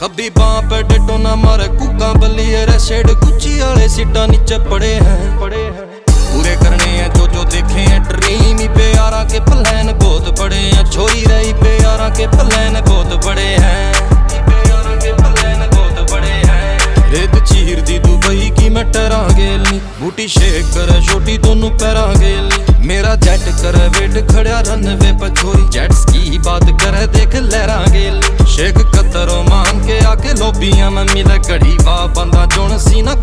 खब्बी बाँ पे डिटो ना मारे कुका बलिए रे शेड गुच्ची वाले सीटा नीचे पड़े हैं पूरे करने हैं जो देखे हैं ड्रीम ही प्यारा के प्लान बहुत बड़े हैं छोरी रही प्यारा के प्लान बहुत बड़े हैं रेत चीर दी दुबई की मैं टरा गेलनी बूटी शेक करे छोटी दोनों पैरा गेलनी मेरा जेट करे वेट खड़ा रनवे पर छोरी जेट्स की बात करे देख लहरा गेलनी शेख कतरों मांग के आके लोबियां में मिले घड़ी वा बंदा जोन सी ना